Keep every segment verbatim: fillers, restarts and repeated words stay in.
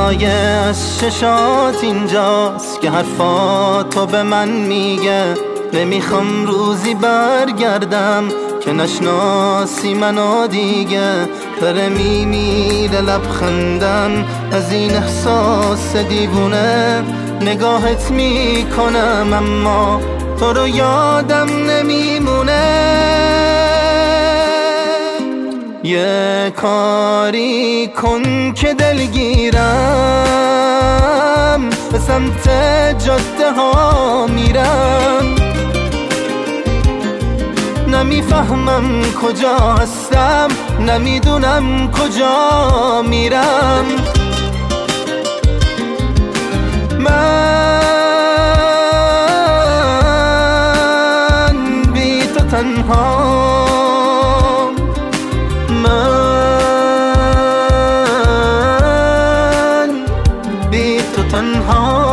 صدای از ششات اینجاست که حرفاتو به من میگه. نمیخوام روزی برگردم که نشناسی منو دیگه. داره میمیره لبخندم از این احساس دیوونه. نگاهت میکنم اما تو رو یادم نمیمونه. یه کاری کن که دلگیرم، به سمت جاده ها میرم. نمیفهمم کجا هستم، نمیدونم کجا میرم. من بی تو تنها، من بی تو تنها.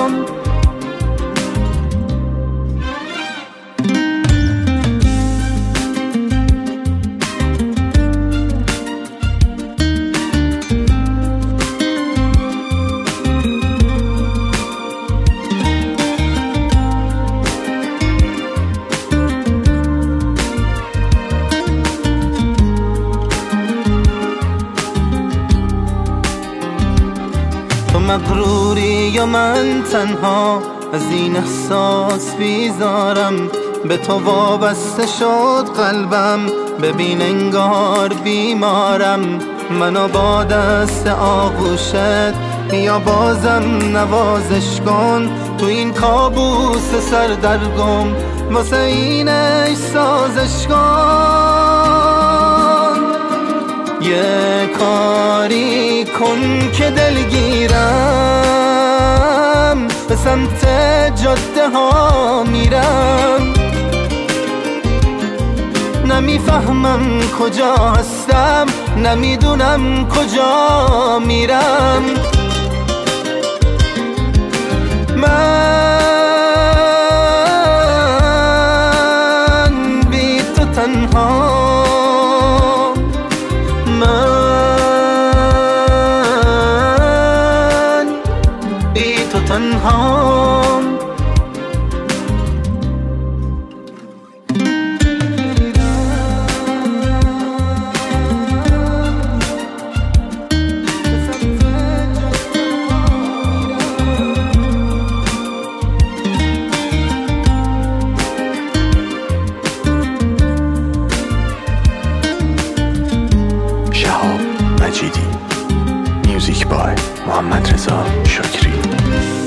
تو مغروری یا من تنها، از این احساس بیزارم. به تو وابسته شد قلبم، ببین انگار بیمارم. منو با دست آغوشت بیا بازم نوازش کن. تو این کابوس سردرگم واسه اینش سازش کن. یه کاری کن که دلگیرم، به سمت جاده ها میرم. نمیفهمم کجا هستم، نمیدونم کجا میرم. من بی تو تنها، من بی تو تنها. مجیدی. میوزیک بای محمد رضا شکری.